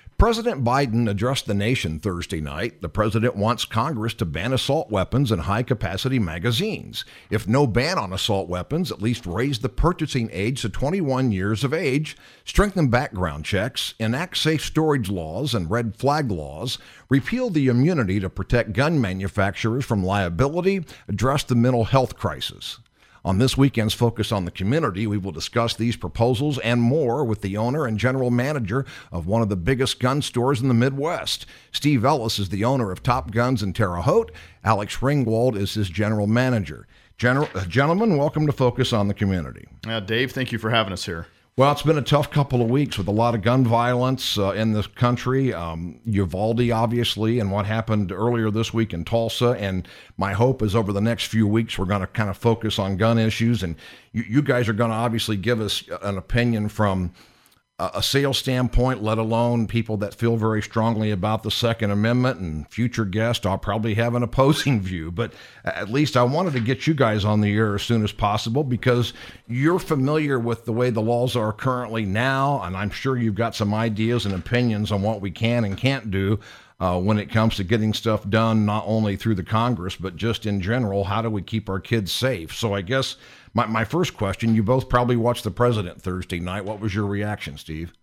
President Biden addressed the nation Thursday night. The president wants Congress to ban assault weapons and high-capacity magazines. If no ban on assault weapons, at least raise the purchasing age to 21 years of age, strengthen background checks, enact safe storage laws and red flag laws, repeal the immunity to protect gun manufacturers from liability, address the mental health crisis. On this weekend's Focus on the Community, we will discuss these proposals and more with the owner and general manager of one of the biggest gun stores in the Midwest. Steve Ellis is the owner of Top Guns in Terre Haute. Alex Ringwald is his general manager. Gentlemen, welcome to Focus on the Community. Dave, thank you for having us here. Well, it's been a tough couple of weeks with a lot of gun violence in this country. Uvalde, obviously, and what happened earlier this week in Tulsa. And my hope is over the next few weeks, we're going to kind of focus on gun issues. And you guys are going to obviously give us an opinion from a sales standpoint, let alone people that feel very strongly about the Second Amendment, and future guests, I'll probably have an opposing view. But at least I wanted to get you guys on the air as soon as possible because you're familiar with the way the laws are currently now, and I'm sure you've got some ideas and opinions on what we can and can't do when it comes to getting stuff done, not only through the Congress, but just in general. How do we keep our kids safe? So I guess my first question, you both probably watched the president Thursday night. What was your reaction, Steve?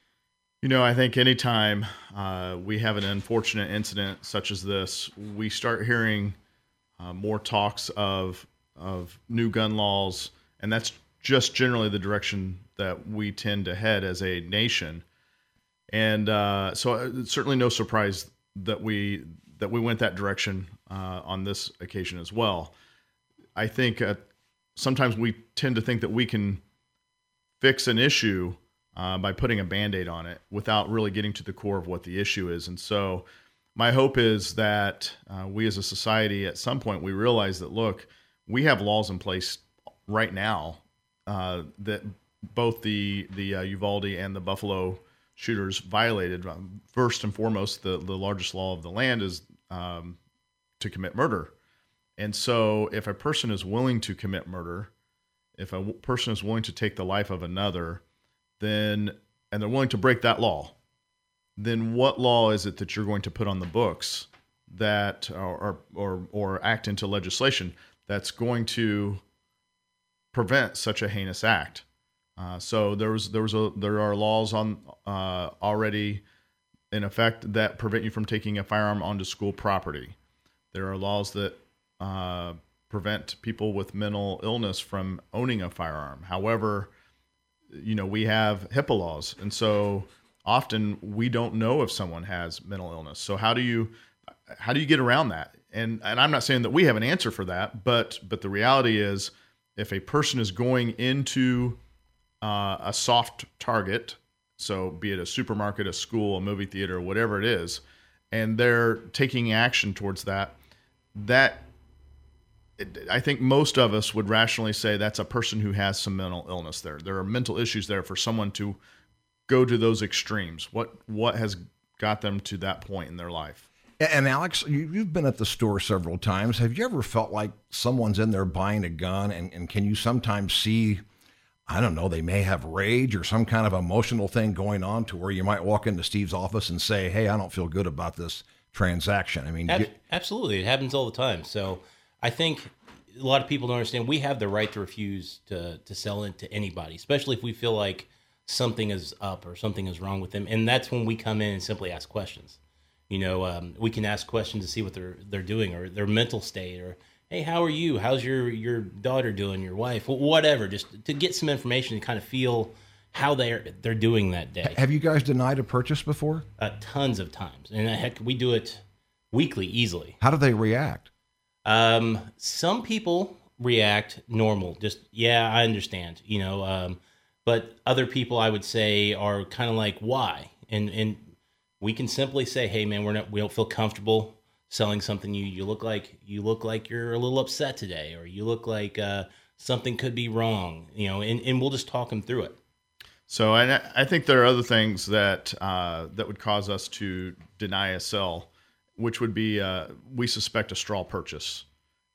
I think anytime we have an unfortunate incident such as this, we start hearing more talks of new gun laws, and that's just generally the direction that we tend to head as a nation. And so it's certainly no surprise that we went that direction on this occasion as well. I think sometimes we tend to think that we can fix an issue by putting a Band-Aid on it without really getting to the core of what the issue is. And so my hope is that we as a society at some point we realize that, look, we have laws in place right now that both the Uvalde and the Buffalo shooters violated. First and foremost, the largest law of the land is to commit murder. And so if a person is willing to commit murder, if a person is willing to take the life of another, and they're willing to break that law, then what law is it that you're going to put on the books that or act into legislation that's going to prevent such a heinous act? So there are laws on already in effect that prevent you from taking a firearm onto school property. There are laws that prevent people with mental illness from owning a firearm. However, we have HIPAA laws, and so often we don't know if someone has mental illness. So how do you get around that? And I'm not saying that we have an answer for that, but the reality is, if a person is going into a soft target, so be it a supermarket, a school, a movie theater, whatever it is, and they're taking action towards that I think most of us would rationally say that's a person who has some mental illness there. There are mental issues there for someone to go to those extremes. What has got them to that point in their life? And Alex, you've been at the store several times. Have you ever felt like someone's in there buying a gun and can you sometimes see, I don't know, they may have rage or some kind of emotional thing going on to where you might walk into Steve's office and say, hey, I don't feel good about this transaction? I mean, absolutely. It happens all the time. So I think a lot of people don't understand we have the right to refuse to sell it to anybody, especially if we feel like something is up or something is wrong with them. And that's when we come in and simply ask questions. We can ask questions to see what they're doing or their mental state, or, hey, how are you? How's your daughter doing, your wife? Whatever, just to get some information and kind of feel how they're doing that day. Have you guys denied a purchase before? Tons of times. And heck, we do it weekly, easily. How do they react? Some people react normal, just, yeah, I understand, but other people I would say are kind of like, why? And we can simply say, hey man, we don't feel comfortable selling something. You look like you're a little upset today, or you look like, something could be wrong, and we'll just talk them through it. So I think there are other things that would cause us to deny a sell, which would be we suspect a straw purchase.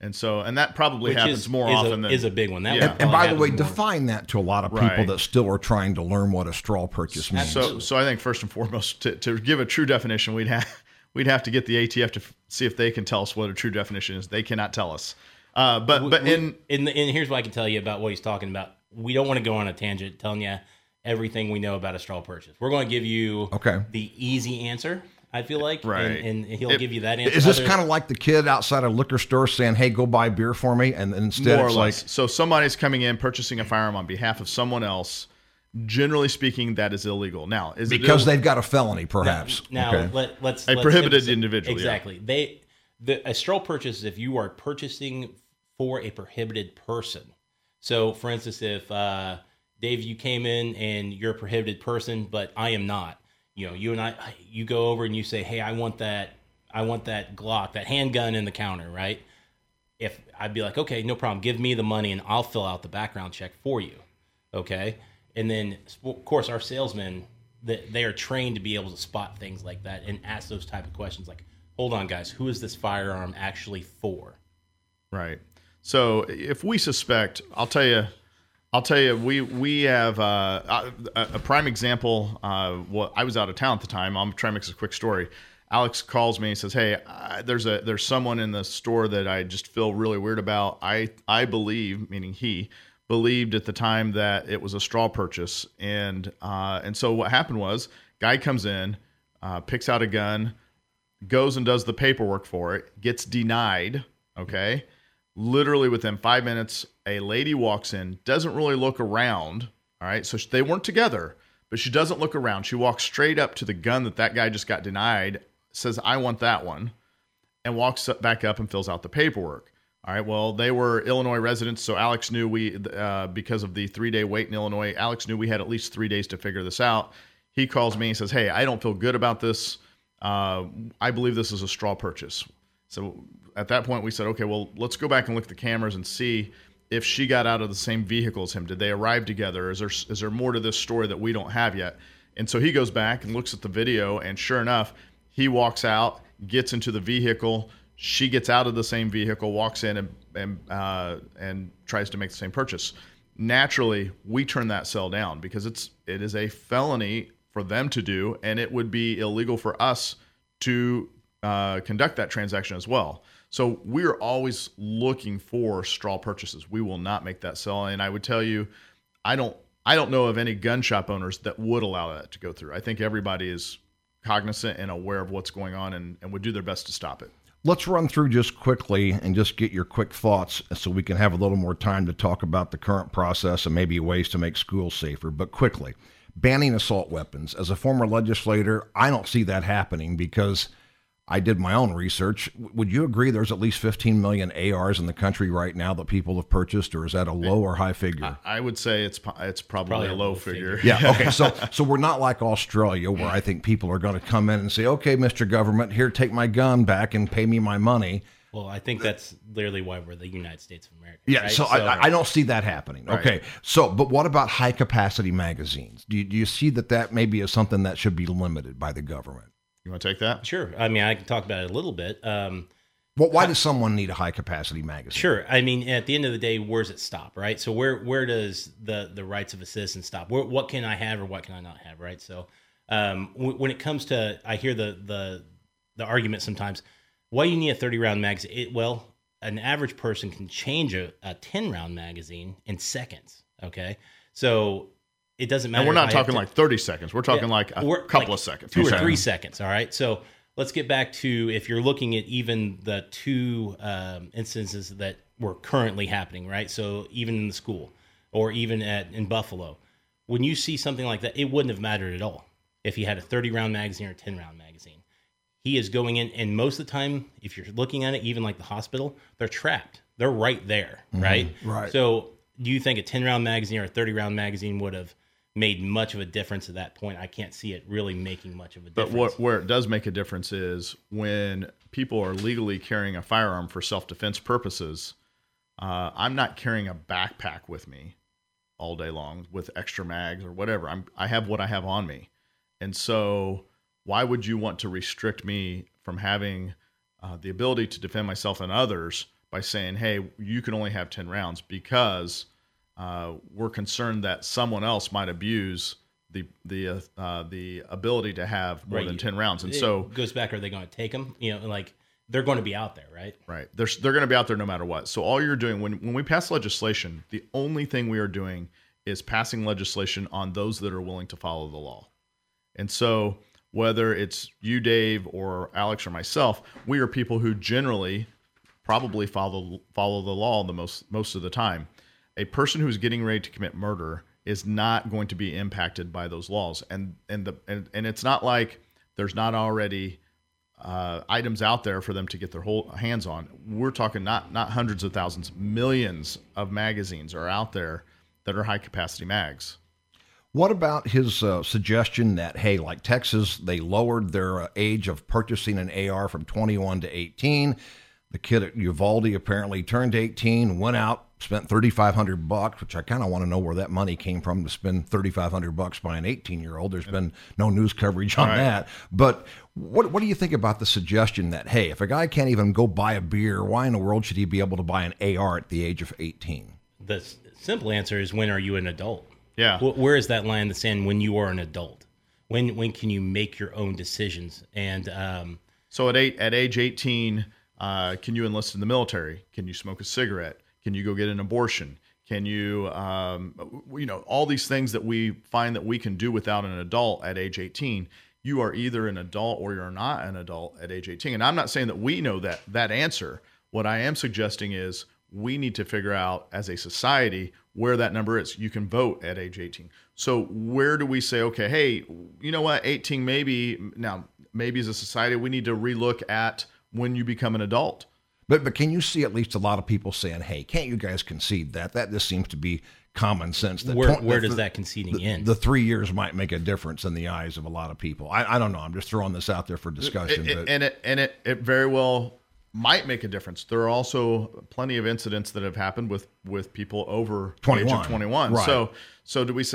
And that probably Which happens more often than is a big one. That Yeah. one And by the way, happens more. define that to a lot of people Right. that still are trying to learn what a straw purchase means. So I think first and foremost, to give a true definition, we'd have to get the ATF to see if they can tell us what a true definition is. They cannot tell us. And here's what I can tell you about what he's talking about. We don't want to go on a tangent telling you everything we know about a straw purchase. We're going to give you the easy answer, I feel like. Right. And he'll give you that answer. Is this kind of like the kid outside a liquor store saying, "Hey, go buy beer for me," and instead more or it's less. like, So somebody's coming in purchasing a firearm on behalf of someone else. Generally speaking, that is illegal. Now, is it because they've got a felony, perhaps. Now, let's prohibited emphasize- individual, yeah. Exactly. A straw purchase is if you are purchasing for a prohibited person. So, for instance, if Dave, you came in and you're a prohibited person, but I am not. You and you go over and you say, "Hey, I want that Glock, that handgun in the counter," right? If I'd be like, "Okay, no problem. Give me the money and I'll fill out the background check for you." Okay, and then of course our salesmen, they are trained to be able to spot things like that and ask those type of questions, like, "Hold on, guys, who is this firearm actually for?" Right. So if we suspect, I'll tell you, we have a prime example. I was out of town at the time. I'm trying to make this a quick story. Alex calls me and says, "Hey, there's someone in the store that I just feel really weird about. I believe," meaning he believed at the time, that it was a straw purchase. And so what happened was, guy comes in, picks out a gun, goes and does the paperwork for it, gets denied. Okay. Literally within 5 minutes, a lady walks in, doesn't really look around. All right. So they weren't together, but she doesn't look around. She walks straight up to the gun that guy just got denied, says, "I want that one," and walks back up and fills out the paperwork. All right. Well, they were Illinois residents. So Alex knew because of the 3-day wait in Illinois, Alex knew we had at least 3 days to figure this out. He calls me and says, "Hey, I don't feel good about this. I believe this is a straw purchase." So at that point we said, "Okay, well, let's go back and look at the cameras and see if she got out of the same vehicle as him. Did they arrive together? Is there more to this story that we don't have yet?" And so he goes back and looks at the video, and sure enough, he walks out, gets into the vehicle. She gets out of the same vehicle, walks in and tries to make the same purchase. Naturally, we turn that sale down because it is a felony for them to do, and it would be illegal for us to conduct that transaction as well. So we're always looking for straw purchases. We will not make that sale. And I would tell you, I don't know of any gun shop owners that would allow that to go through. I think everybody is cognizant and aware of what's going on and would do their best to stop it. Let's run through just quickly and just get your quick thoughts so we can have a little more time to talk about the current process and maybe ways to make schools safer. But quickly, banning assault weapons. As a former legislator, I don't see that happening because I did my own research. Would you agree there's at least 15 million ARs in the country right now that people have purchased, or is that a low or high figure? I would say it's probably a low figure. Yeah. Okay. So we're not like Australia, where I think people are going to come in and say, "Okay, Mr. Government, here, take my gun back and pay me my money." Well, I think that's literally why we're the United States of America. Yeah, right? so I don't see that happening. Right. Okay, so but what about high capacity magazines? Do you see that maybe is something that should be limited by the government? You want to take that? Sure. I mean, I can talk about it a little bit. Why does someone need a high capacity magazine? Sure. I mean, at the end of the day, where's it stop, right? So where does the rights of a citizen stop? What can I have or what can I not have, right? So when it comes to, I hear the argument sometimes, why you need a 30-round magazine? Well, an average person can change a 10-round magazine in seconds, okay? So it doesn't matter. And we're not talking like 30 seconds. We're talking like a couple of seconds. 2 or 3 seconds, all right? So let's get back to, if you're looking at even the two instances that were currently happening, right? So even in the school or even in Buffalo, when you see something like that, it wouldn't have mattered at all if he had a 30-round magazine or a 10-round magazine. He is going in, and most of the time, if you're looking at it, even like the hospital, they're trapped. They're right there, right? Right. So do you think a 10-round magazine or a 30-round magazine would have made much of a difference at that point? I can't see it really making much of a difference. But where it does make a difference is when people are legally carrying a firearm for self-defense purposes. I'm not carrying a backpack with me all day long with extra mags or whatever. I have what I have on me. And so why would you want to restrict me from having the ability to defend myself and others by saying, hey, you can only have 10 rounds because we're concerned that someone else might abuse the ability to have more than 10 rounds. And so it goes back, are they going to take them? Like they're going to be out there, right? Right. They're going to be out there no matter what. So all you're doing when we pass legislation, the only thing we are doing is passing legislation on those that are willing to follow the law. And so whether it's you, Dave, or Alex or myself, we are people who generally probably follow the law most of the time. A person who's getting ready to commit murder is not going to be impacted by those laws. And it's not like there's not already items out there for them to get their whole hands on. We're talking not hundreds of thousands, millions of magazines are out there that are high capacity mags. What about his suggestion that, hey, like Texas, they lowered their age of purchasing an AR from 21 to 18. The kid at Uvalde apparently turned 18, went out, spent $3,500, which I kind of want to know where that money came from to spend $3,500 by an 18-year-old. There's been no news coverage on that. But what do you think about the suggestion that, hey, if a guy can't even go buy a beer, why in the world should he be able to buy an AR at the age of 18? The simple answer is, when are you an adult? Yeah. Where is that line in the sand when you are an adult? When can you make your own decisions? And so at age 18, can you enlist in the military? Can you smoke a cigarette? Can you go get an abortion? Can you, all these things that we find that we can do without an adult at age 18. You are either an adult or you're not an adult at age 18. And I'm not saying that we know that answer. What I am suggesting is we need to figure out as a society where that number is. You can vote at age 18. So where do we say, okay, hey, you know what, 18 maybe as a society we need to relook at when you become an adult. But can you see at least a lot of people saying, hey, can't you guys concede that? That just seems to be common sense. That where does that conceding end? The 3 years might make a difference in the eyes of a lot of people. I don't know. I'm just throwing this out there for discussion. It very well might make a difference. There are also plenty of incidents that have happened with people over 21. the age of 21. Right. So do we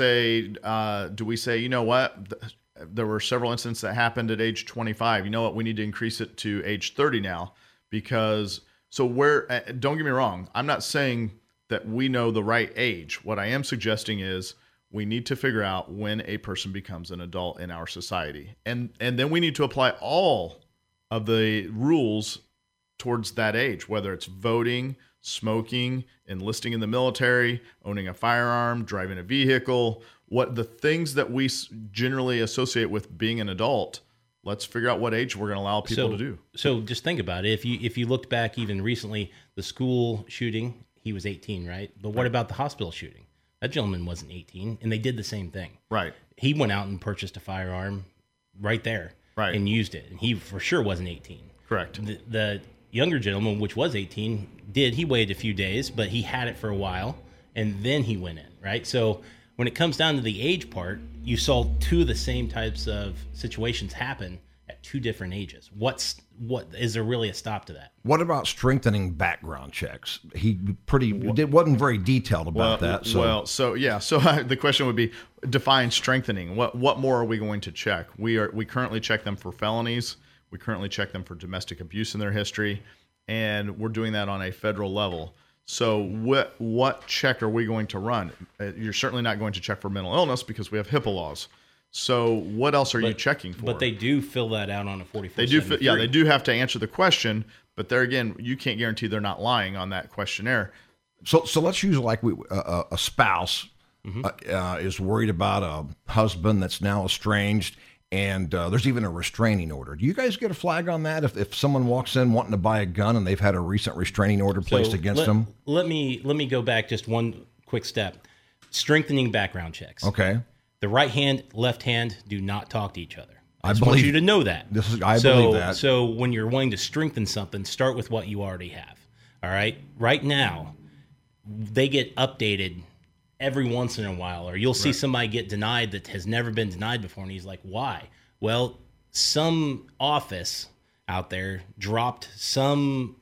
say, you know what? There were several incidents that happened at age 25. You know what? We need to increase it to age 30 now because don't get me wrong. I'm not saying that we know the right age. What I am suggesting is we need to figure out when a person becomes an adult in our society. And then we need to apply all of the rules towards that age, whether it's voting, smoking, enlisting in the military, owning a firearm, driving a vehicle, what the things that we generally associate with being an adult. Let's figure out what age we're going to allow people to do. So just think about it. If you looked back even recently, the school shooting, he was 18, right? But what about the hospital shooting? That gentleman wasn't 18, and they did the same thing. Right. He went out and purchased a firearm right there, right, and used it. And he for sure wasn't 18. Correct. The younger gentleman, which was 18, he waited a few days, but he had it for a while, and then he went in, right? So when it comes down to the age part, you saw two of the same types of situations happen at two different ages. What is there really a stop to that? What about strengthening background checks? He wasn't very detailed about that. So the question would be, define strengthening. What more are we going to check? We currently check them for felonies. We currently check them for domestic abuse in their history, and we're doing that on a federal level. So what check are we going to run? You're certainly not going to check for mental illness because we have HIPAA laws. So what else are you checking for? But they do fill that out on a 4473. They do have to answer the question, but there again, you can't guarantee they're not lying on that questionnaire. So let's use like a spouse is worried about a husband that's now estranged, and there's even a restraining order. Do you guys get a flag on that if someone walks in wanting to buy a gun and they've had a recent restraining order placed against them? Let me go back just one quick step. Strengthening background checks. Okay. The right hand, left hand do not talk to each other. I want you to know that. I believe that. So when you're wanting to strengthen something, start with what you already have. All right? Right now, they get updated every once in a while, or you'll see somebody get denied that has never been denied before, and he's like, why? Well, some office out there dropped some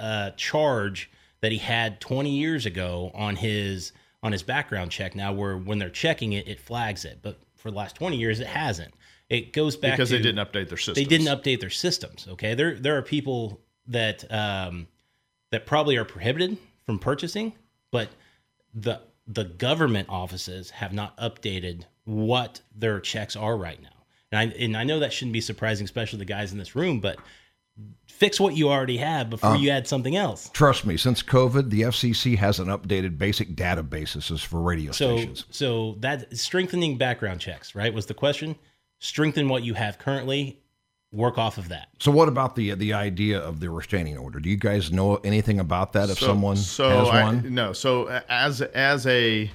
charge that he had 20 years ago on his background check now, where when they're checking it, it flags it. But for the last 20 years, it hasn't. It goes back because they didn't update their systems. They didn't update their systems, okay? There are people that that probably are prohibited from purchasing, but the government offices have not updated what their checks are right now. And I know that shouldn't be surprising, especially the guys in this room, but fix what you already have before you add something else. Trust me, since COVID, the FCC hasn't updated basic databases for radio stations. So that strengthening background checks, right, was the question. Strengthen what you have currently, work off of that. So what about the idea of the restraining order? Do you guys know anything about that if someone has one? No. So as a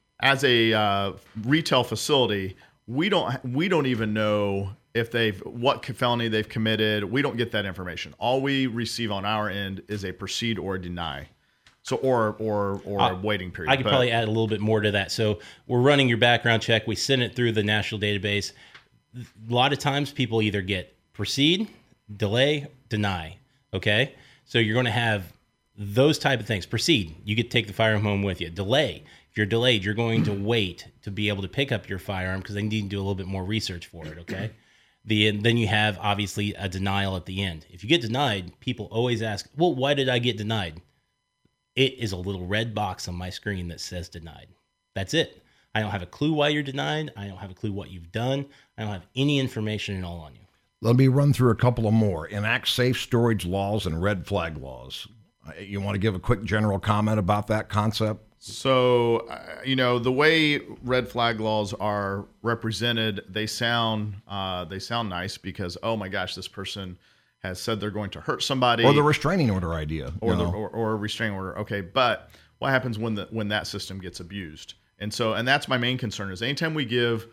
retail facility, we don't even know if what felony they've committed. We don't get that information. All we receive on our end is a proceed or deny. So or a waiting period. I could probably add a little bit more to that. So we're running your background check. We send it through the national database. A lot of times people either get proceed, delay, deny. Okay? So you're going to have those type of things. Proceed, you get to take the firearm home with you. Delay, if you're delayed, you're going to wait to be able to pick up your firearm because they need to do a little bit more research for it. Okay? Then you have, obviously, a denial at the end. If you get denied, people always ask, well, why did I get denied? It is a little red box on my screen that says denied. That's it. I don't have a clue why you're denied. I don't have a clue what you've done. I don't have any information at all on you. Let me run through a couple of more. Enact safe storage laws and red flag laws. You want to give a quick general comment about that concept? So, the way red flag laws are represented, they sound nice because, oh my gosh, this person has said they're going to hurt somebody, or the restraining order idea, or a restraining order. Okay, but what happens when that system gets abused? And that's my main concern is anytime we give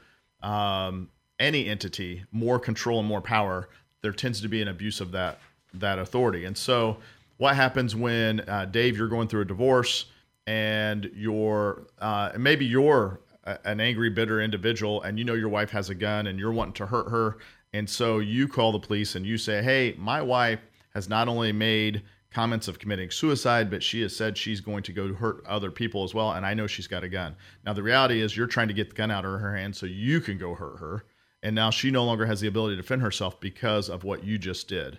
any entity more control and more power, there tends to be an abuse of that authority. And so, what happens when Dave, you're going through a divorce? And maybe you're an angry, bitter individual, and you know your wife has a gun, and you're wanting to hurt her, and so you call the police and you say, "Hey, my wife has not only made comments of committing suicide, but she has said she's going to go hurt other people as well, and I know she's got a gun." Now, the reality is you're trying to get the gun out of her hand so you can go hurt her, and now she no longer has the ability to defend herself because of what you just did.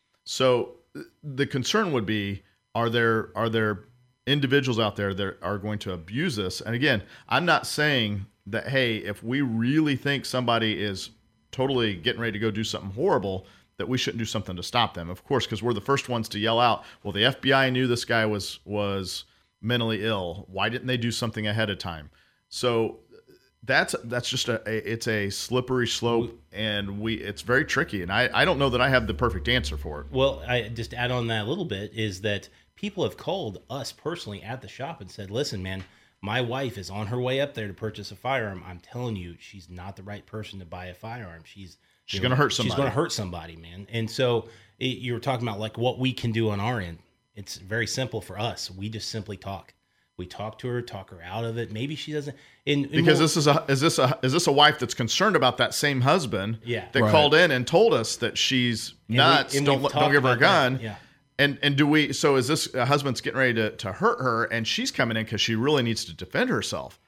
So the concern would be: are there individuals out there that are going to abuse this? And again, I'm not saying that, hey, if we really think somebody is totally getting ready to go do something horrible, that we shouldn't do something to stop them. Of course, because we're the first ones to yell out, well, the FBI knew this guy was mentally ill. Why didn't they do something ahead of time? So that's just it's a slippery slope, and it's very tricky. And I don't know that I have the perfect answer for it. Well, I just add on that a little bit is that people have called us personally at the shop and said, listen, man, my wife is on her way up there to purchase a firearm. I'm telling you, she's not the right person to buy a firearm. She's going to hurt somebody. She's going to hurt somebody, man. And so you were talking about like what we can do on our end. It's very simple for us. We just simply talk. We talk to her, talk her out of it. Maybe she doesn't. Because is this a wife that's concerned about that same husband that called in and told us that she's nuts? Don't give her a gun. That. Yeah. And do we? So is this husband's getting ready to hurt her, and she's coming in because she really needs to defend herself?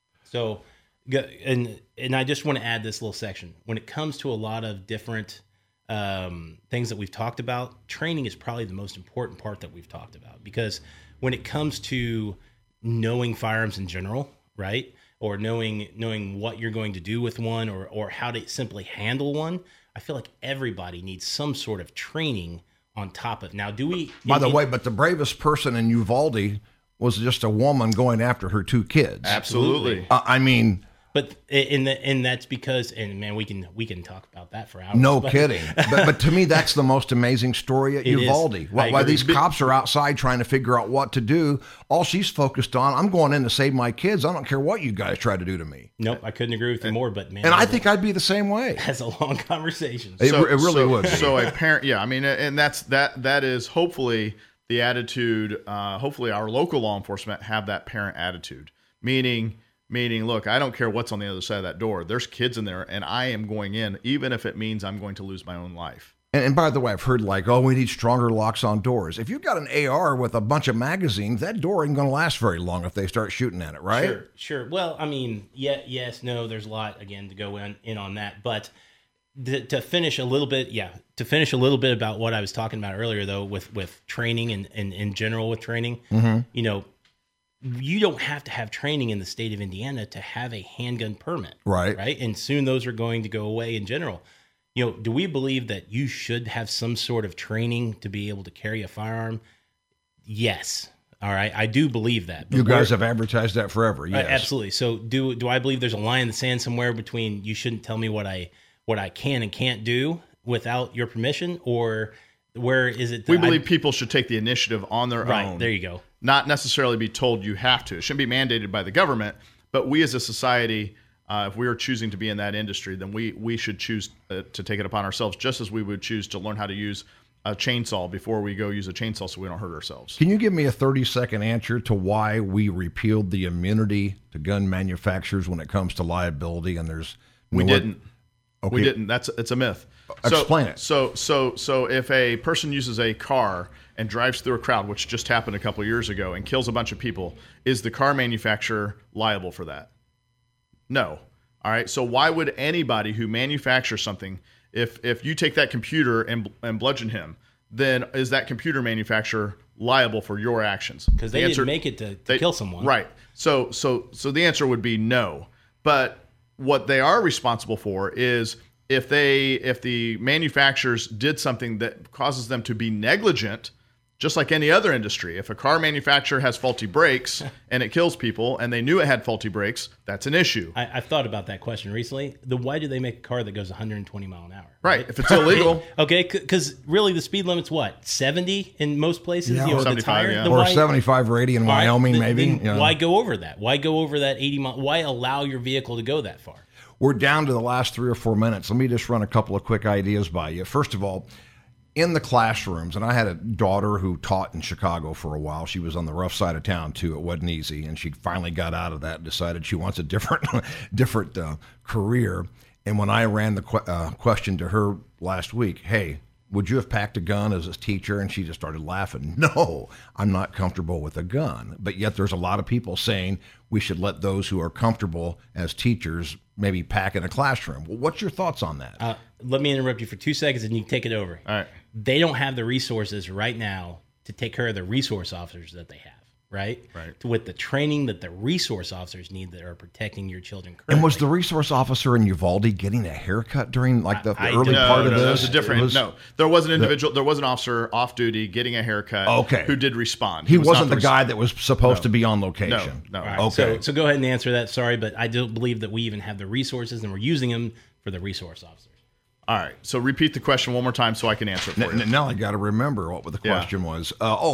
So, and I just want to add this little section. When it comes to a lot of different things that we've talked about, training is probably the most important part that we've talked about, because when it comes to knowing firearms in general, right, or knowing what you're going to do with one, or how to simply handle one, I feel like everybody needs some sort of training on top of. Now, do we? By the way, but the bravest person in Uvalde was just a woman going after her two kids. Absolutely. But and that's because, and man, we can talk about that for hours. No kidding. But to me, that's the most amazing story at Uvalde. While these cops are outside trying to figure out what to do, all she's focused on, I'm going in to save my kids. I don't care what you guys try to do to me. Nope, I couldn't agree with you more. But man, and I think I'd be the same way. That's a long conversation. It really would. So a parent, yeah. I mean, and that is hopefully the attitude. Hopefully, our local law enforcement have that parent attitude, meaning, look, I don't care what's on the other side of that door. There's kids in there, and I am going in, even if it means I'm going to lose my own life. And by the way, I've heard we need stronger locks on doors. If you've got an AR with a bunch of magazines, that door ain't going to last very long if they start shooting at it, right? Sure. Well, I mean, yes, no, there's a lot, again, to go in on that. But to finish a little bit, to finish a little bit about what I was talking about earlier, though, with training and in general with training, you know, you don't have to have training in the state of Indiana to have a handgun permit. Right. Right. And soon those are going to go away in general. You know, do we believe that you should have some sort of training to be able to carry a firearm? Yes. All right. I do believe that. You guys have advertised that forever. Yes. Absolutely. So do I believe there's a line in the sand somewhere between you shouldn't tell me what I can and can't do without your permission, or where is it? We believe people should take the initiative on their own. Right. There you go. Not necessarily be told you have to. It shouldn't be mandated by the government, but we as a society, if we are choosing to be in that industry, then we should choose to take it upon ourselves, just as we would choose to learn how to use a chainsaw before we go use a chainsaw so we don't hurt ourselves. Can you give me a 30-second answer to why we repealed the immunity to gun manufacturers when it comes to liability? And there's we didn't. Okay. We didn't. It's a myth. Explain it. So if a person uses a car and drives through a crowd, which just happened a couple of years ago, and kills a bunch of people, is the car manufacturer liable for that? No. All right. So why would anybody who manufactures something, if you take that computer and bludgeon him, then is that computer manufacturer liable for your actions? Because they didn't make it to kill someone. Right. So the answer would be no. But what they are responsible for is if the manufacturers did something that causes them to be negligent, just like any other industry. If a car manufacturer has faulty brakes and it kills people and they knew it had faulty brakes, that's an issue. I've thought about that question recently. Why do they make a car that goes 120 mile an hour? Right. If it's illegal. Okay, because really the speed limit's what? 70 in most places? Yeah. You know, 75, the tire? yeah. Then Or why- 75 or 80 in Wyoming, then- maybe. then you know. Why go over that? Why go over that 80 mile? Why allow your vehicle to go that far? We're down to the last 3 or 4 minutes. Let me just run a couple of quick ideas by you. First of all, in the classrooms, and I had a daughter who taught in Chicago for a while. She was on the rough side of town too. It wasn't easy, and she finally got out of that and decided she wants a different career. And when I ran the question to her last week, hey, would you have packed a gun as a teacher? And she just started laughing. No, I'm not comfortable with a gun. But yet there's a lot of people saying we should let those who are comfortable as teachers maybe pack in a classroom. Well, what's your thoughts on that? Let me interrupt you for 2 seconds and you can take it over. All right. They don't have the resources right now to take care of the resource officers that they have, right? Right. With the training that the resource officers need that are protecting your children currently. And was the resource officer in Uvalde getting a haircut during like the early No, part of this? That was a different. There was an individual. There was an officer off duty getting a haircut. Okay. Who did respond? He was wasn't not the guy that was supposed to be on location. No. All right, Okay. So go ahead and answer that. Sorry, but I don't believe that we even have the resources and we're using them for the resource officers. All right. So repeat the question one more time so I can answer it for you. Now I got to remember what the question was.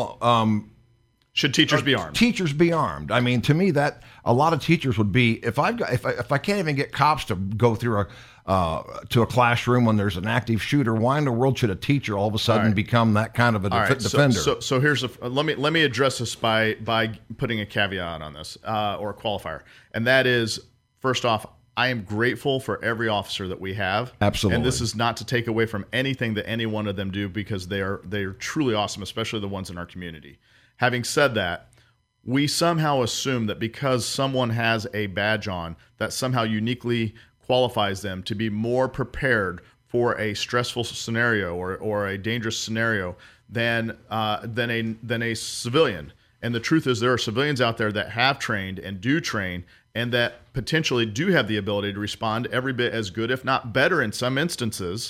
Should teachers be armed? Teachers be armed. I mean, to me, that a lot of teachers would be. If I can't even get cops to go through to a classroom when there's an active shooter, why in the world should a teacher all of a sudden become that kind of a defender? So here's let me address this by putting a caveat on this or a qualifier, and that is, first off, I am grateful for every officer that we have. Absolutely. And this is not to take away from anything that any one of them do, because they are truly awesome, especially the ones in our community. Having said that, we somehow assume that because someone has a badge on, that somehow uniquely qualifies them to be more prepared for a stressful scenario or a dangerous scenario than a civilian. And the truth is, there are civilians out there that have trained and do train, and that potentially do have the ability to respond every bit as good, if not better in some instances,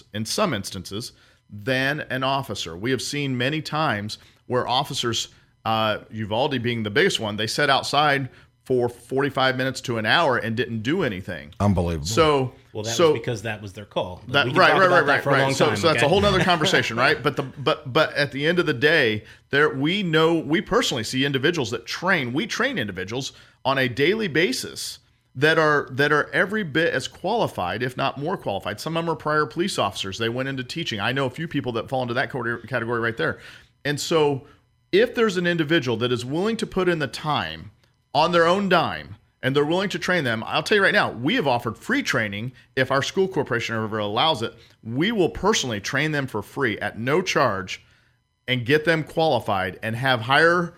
than an officer. We have seen many times where officers, Uvalde being the biggest one, they sat outside for 45 minutes to an hour and didn't do anything. Unbelievable. So, was because that was their call. Right. So that's a whole other conversation, right? But at the end of the day, we personally see individuals that train. We train individuals on a daily basis that are every bit as qualified, if not more qualified. Some of them are prior police officers. They went into teaching. I know a few people that fall into that category right there. And so if there's an individual that is willing to put in the time on their own dime, and they're willing to train them, I'll tell you right now, we have offered free training. If our school corporation ever allows it, we will personally train them for free at no charge and get them qualified and have higher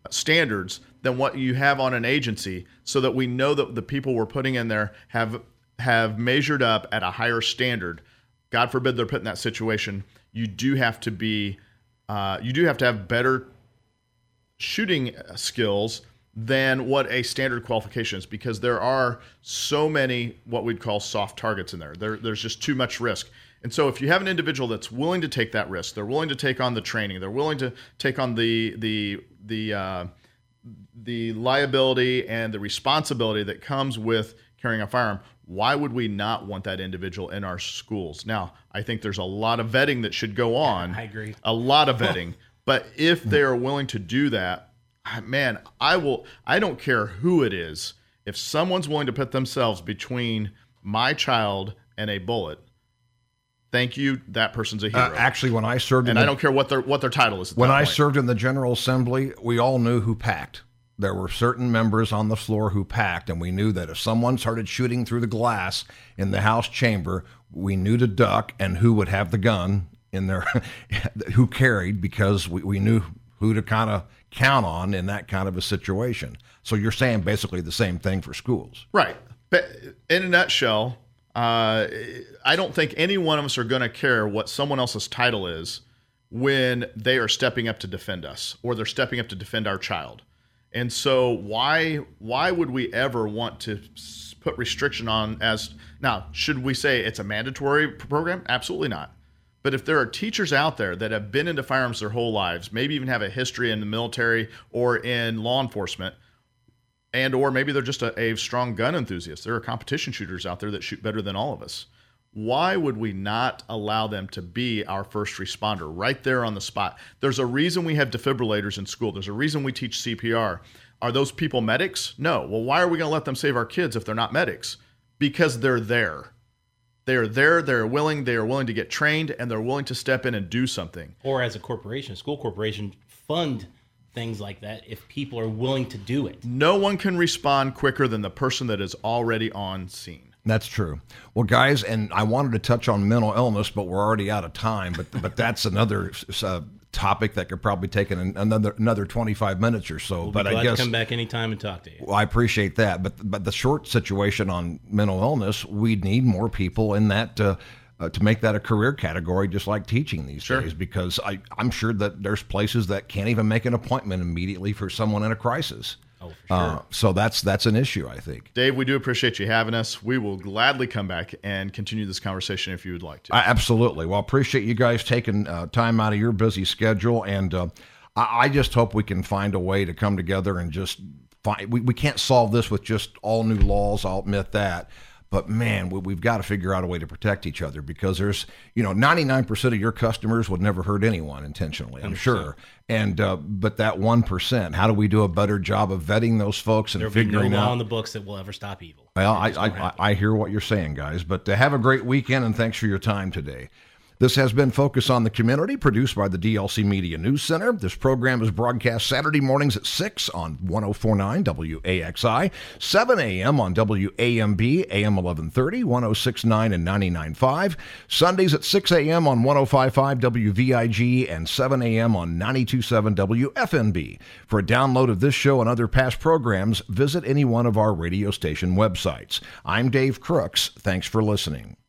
standards than what you have on an agency, so that we know that the people we're putting in there have have measured up at a higher standard, God forbid they're put in that situation, you do have to have better shooting skills than what a standard qualification is, because there are so many what we'd call soft targets in there. There's just too much risk. And so if you have an individual that's willing to take that risk, they're willing to take on the training, they're willing to take on the liability and the responsibility that comes with carrying a firearm, why would we not want that individual in our schools? Now, I think there's a lot of vetting that should go on. I agree. A lot of vetting. But if they are willing to do that, man, I don't care who it is. If someone's willing to put themselves between my child and a bullet, thank you, that person's a hero. Actually, when I served, I don't care what their title is. When I served in the General Assembly, we all knew who packed. There were certain members on the floor who packed, and we knew that if someone started shooting through the glass in the House chamber, we knew to duck and who would have the gun in there, who carried, because we knew who to kind of count on in that kind of a situation. So you're saying basically the same thing for schools. Right. But in a nutshell, I don't think any one of us are going to care what someone else's title is when they are stepping up to defend us or they're stepping up to defend our child. And so why would we ever want to put restriction on now, should we say it's a mandatory program? Absolutely not. But if there are teachers out there that have been into firearms their whole lives, maybe even have a history in the military or in law enforcement, or maybe they're just a strong gun enthusiast. There are competition shooters out there that shoot better than all of us. Why would we not allow them to be our first responder right there on the spot? There's a reason we have defibrillators in school. There's a reason we teach CPR. Are those people medics? No. Well, why are we going to let them save our kids if they're not medics? Because they're there. They are there. They are willing to get trained, and they're willing to step in and do something. Or as a corporation, school corporation, fund things like that if people are willing to do it. No one can respond quicker than the person that is already on scene. That's true. Well, guys, and I wanted to touch on mental illness, but we're already out of time. But that's another topic that could probably take another 25 minutes or so. But I guess to come back anytime and talk to you. Well, I appreciate that. But the short situation on mental illness, we need more people in that to make that a career category, just like teaching these days. Because I'm sure that there's places that can't even make an appointment immediately for someone in a crisis. Oh, for sure. So that's an issue, I think. Dave, we do appreciate you having us. We will gladly come back and continue this conversation if you would like to. Absolutely. Well, appreciate you guys taking time out of your busy schedule. And I just hope we can find a way to come together and just find. We can't solve this with just all new laws. I'll admit that. But man, we've got to figure out a way to protect each other, because there's, 99% of your customers would never hurt anyone intentionally, I'm 100%. Sure. And but that 1%, how do we do a better job of vetting those folks and figuring out? There'll be no law in the books that will ever stop evil. Well, I hear what you're saying, guys. But have a great weekend, and thanks for your time today. This has been Focus on the Community, produced by the DLC Media News Center. This program is broadcast Saturday mornings at 6 on 104.9 WAXI, 7 a.m. on WAMB, AM 1130, 106.9 and 99.5, Sundays at 6 a.m. on 105.5 WVIG, and 7 a.m. on 92.7 WFNB. For a download of this show and other past programs, visit any one of our radio station websites. I'm Dave Crooks. Thanks for listening.